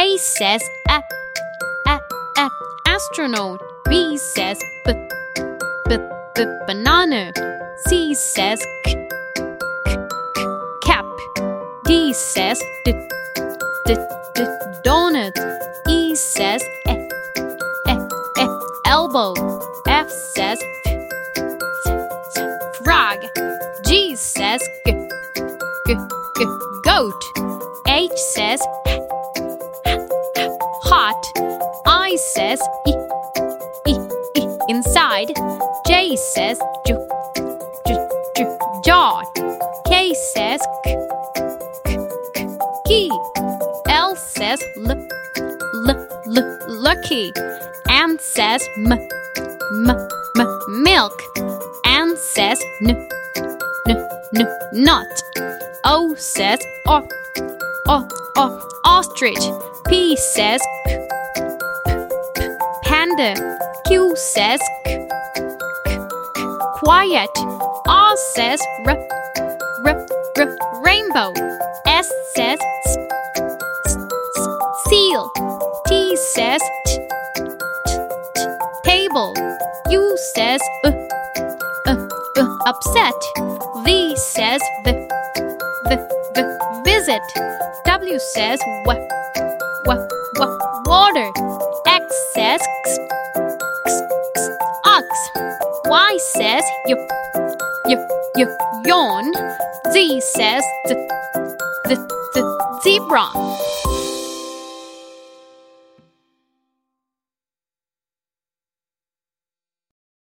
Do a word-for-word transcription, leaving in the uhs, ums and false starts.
A says a, a, a, astronaut. B says b, b, b, banana. C says k, k, k, cap. D says d, d, d, donut. E says e, e, e, elbow. F says f, f, frog. G says g, g, g, goat. H says h, h, h, hot. I says e, e, e, inside. J says j, j, j, jaw. K says k, k, k, key. L says l, l, l, lucky. N says m, m, m, milk. N says n, n, n, nut. O says o, o, o, ostrich. P says p, p, p, panda. Q says k, k, k, quiet. R says r, r, r, rainbow. S says s, s, s, seal. T says t, t, t, table. U says uh, uh, uh, upset. V says the, the, the visit. W says w, w, w, water. X says x, x, x, ox. Y says y, y, y, yawn. Z says the, the, the zebra.